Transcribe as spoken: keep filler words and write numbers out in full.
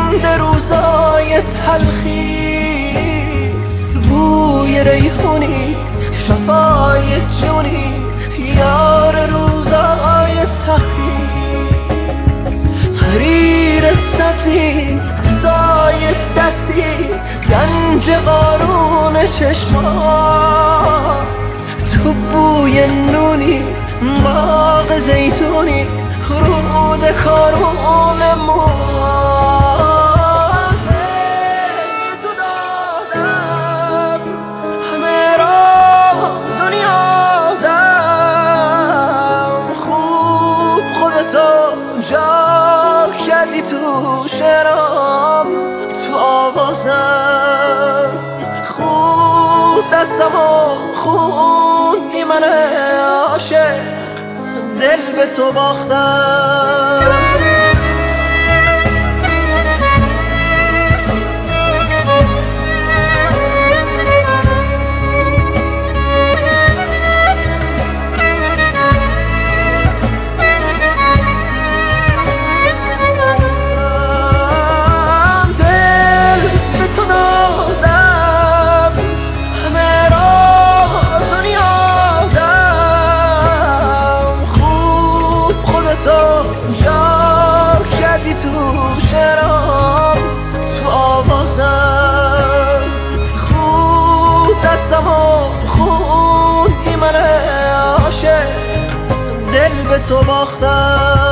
مانده روزای تلخی، بوی ریحونی شفای جونی یار روزای سخی. حریر سبزی سایه دستی گنج قارون چشما، تو بوی نونی باغ زیتونی رود کارون ما. تو دادم همه راز و نیازم، خوب خودتو جا کردی تو شعرام تو آوازم، خوب دستمو خوندی من عاشق دل به تو باختم. جا کردی تو شعرام تو آوازم، خوب دستمو خوندی من عاشق دل به تو باختم.